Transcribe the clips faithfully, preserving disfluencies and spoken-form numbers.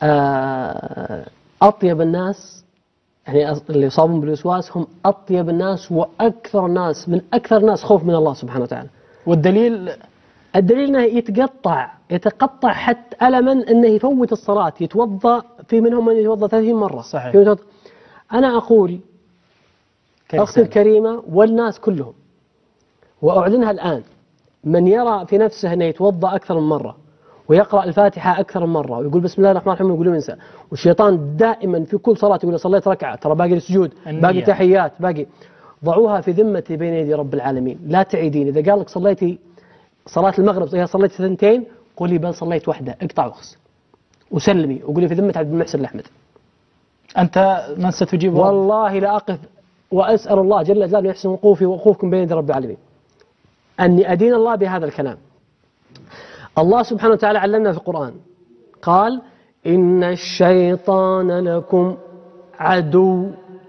أطيب الناس يعني اللي يصابون بالوسواس هم أطيب الناس وأكثر الناس من أكثر الناس خوف من الله سبحانه وتعالى. والدليل الدليل أنه يتقطع يتقطع حتى ألما أنه يفوت الصلاة، يتوضأ، في منهم من يتوضأ ثلاثين مرة. صحيح. أنا أقول أختي الكريمة والناس كلهم وأعلنها الآن، من يرى في نفسه أنه يتوضأ أكثر من مرة ويقرأ الفاتحة أكثر من مرة ويقول بسم الله الرحمن الرحيم ويقول ينسى، والشيطان دائما في كل صلاة يقول صليت ركعة ترى باقي السجود باقي تحيات باقي، ضعوها في ذمتي بين يدي رب العالمين، لا تعيدين. إذا قال لك صليتي صلاة المغرب إذا صليت ثنتين قولي بل صليت واحدة، اقطع وخس وسلمي وقولي في ذمة عبد المحسن الأحمد. أنت من ستجيب؟ والله لا أقف وأسأل الله جل جلاله يحسن وقوفي ووقوفكم بين يدي رب العالمين أني أدين الله بهذا الكلام. الله سبحانه وتعالى علمنا في القرآن قال إن الشيطان لكم عدو.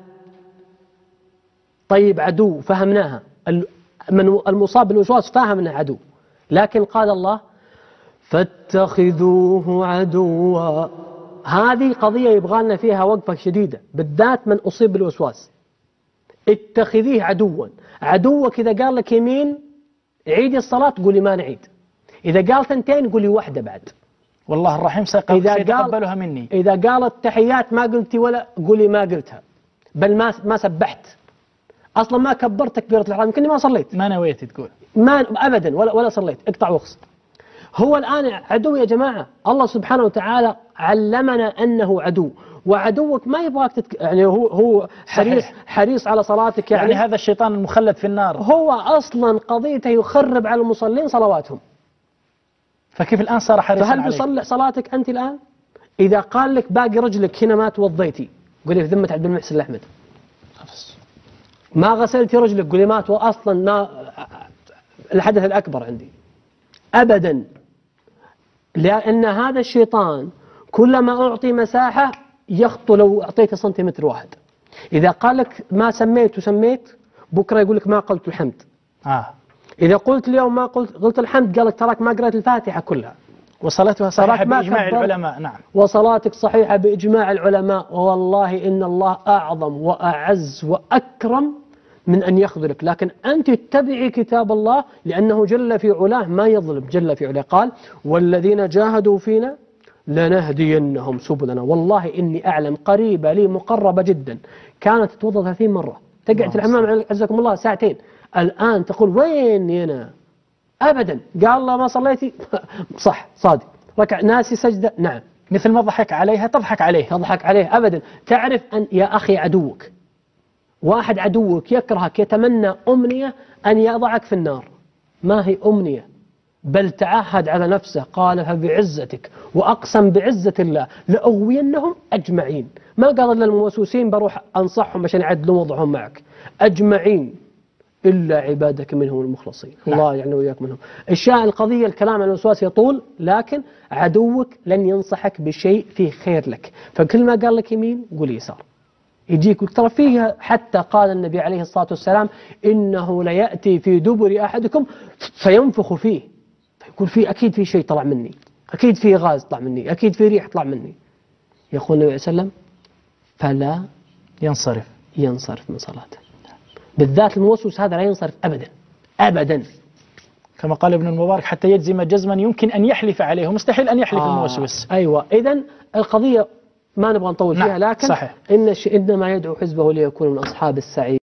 طيب عدو فهمناها، من المصاب بالوسواس فاهم أنه عدو، لكن قال الله فاتخذوه عدوا. هذه قضية يبغى لنا فيها وقفة شديدة، بالذات من أصيب بالوسواس. اتخذيه عدوا. عدوك إذا قال لك يمين عيد الصلاة قولي ما نعيد، إذا قال ثنتين قولي واحدة بعد، والله الرحيم سيتقبلها مني. إذا قال التحيات ما قلتي ولا قولي ما قلتها، بل ما ما سبحت أصلا، ما كبرت تكبيرة الإحرام، يمكن ما صليت، ما نويت تقول ما أبدا ولا ولا صليت، اقطع وخص. هو الآن عدو يا جماعة. الله سبحانه وتعالى علمنا أنه عدو، وعدوك ما يبغاك تتك... يعني هو هو حريص صحيح. حريص على صلاتك يعني, يعني هذا الشيطان المخلد في النار هو أصلا قضيته يخرب على المصلين صلواتهم. فكيف الآن صار حريصا فهل بيصلح صلاتك أنت الآن؟ إذا قال لك باقي رجلك هنا ما توضيتي قولي في ذمة عبد المحسن الأحمد. ما غسلتي رجلك قولي ما تو أصلا ما الحدث الأكبر عندي أبدا. لأن هذا الشيطان كلما أعطي مساحة يخطو لو أعطيته سنتيمتر واحد. إذا قال لك ما سميت وسميت بكرة يقول لك ما قلت الحمد. آه. إذا قلت اليوم ما قلت قلت الحمد قال لك تراك ما قرأت الفاتحة كلها. وصلاتها صحيحة بإجماع العلماء. نعم. وصلاتك صحيحة بإجماع العلماء. والله إن الله أعظم وأعز وأكرم من أن يخذلك، لكن أنت اتبعي كتاب الله لأنه جل في علاه ما يظلم، جل في علاه قال والذين جاهدوا فينا لنهدينهم سبلنا. والله إني أعلم قريبة لي مقربة جدا كانت تتوضأ ثلاثين مرة، تقعد في الحمام عزكم الله ساعتين، الآن تقول وين أنا أبدا. قال الله ما صليتي صح صادق، ركع ناسي سجدة نعم، مثل ما ضحك عليها تضحك عليه تضحك عليه أبدا. تعرف أن يا أخي عدوك واحد عدوك يكرهك يتمنى أمنية أن يضعك في النار، ما هي أمنية بل تعهد على نفسه قال فبعزتك وأقسم بعزة الله لأغوينهم أجمعين. ما قال إلا الموسوسين بروح أنصحهم عشان يعدلوا وضعهم معك، أجمعين إلا عبادك منهم المخلصين. نعم. الله يعني وياك منهم. الشاء القضية الكلام عن الوسواس يطول، لكن عدوك لن ينصحك بشيء فيه خير لك، فكل ما قال لك يمين قول يسار يجيك. ترى فيها حتى قال النبي عليه الصلاة والسلام إنه ليأتي في دبر أحدكم فينفخ فيه، فيقول فيه أكيد في شيء طلع مني، أكيد في غاز طلع مني، أكيد في ريح طلع مني. يقول النبي عليه وسلم فلا ينصرف ينصرف من صلاته. بالذات الموسوس هذا لا ينصرف أبدا أبدا، كما قال ابن المبارك حتى يجزم جزما يمكن أن يحلف عليه، مستحيل أن يحلف آه الموسوس. أيوة. إذن القضية ما نبغى نطول فيها، لكن صحيح. إن إنما يدعو حزبه ليكون من أصحاب السعير.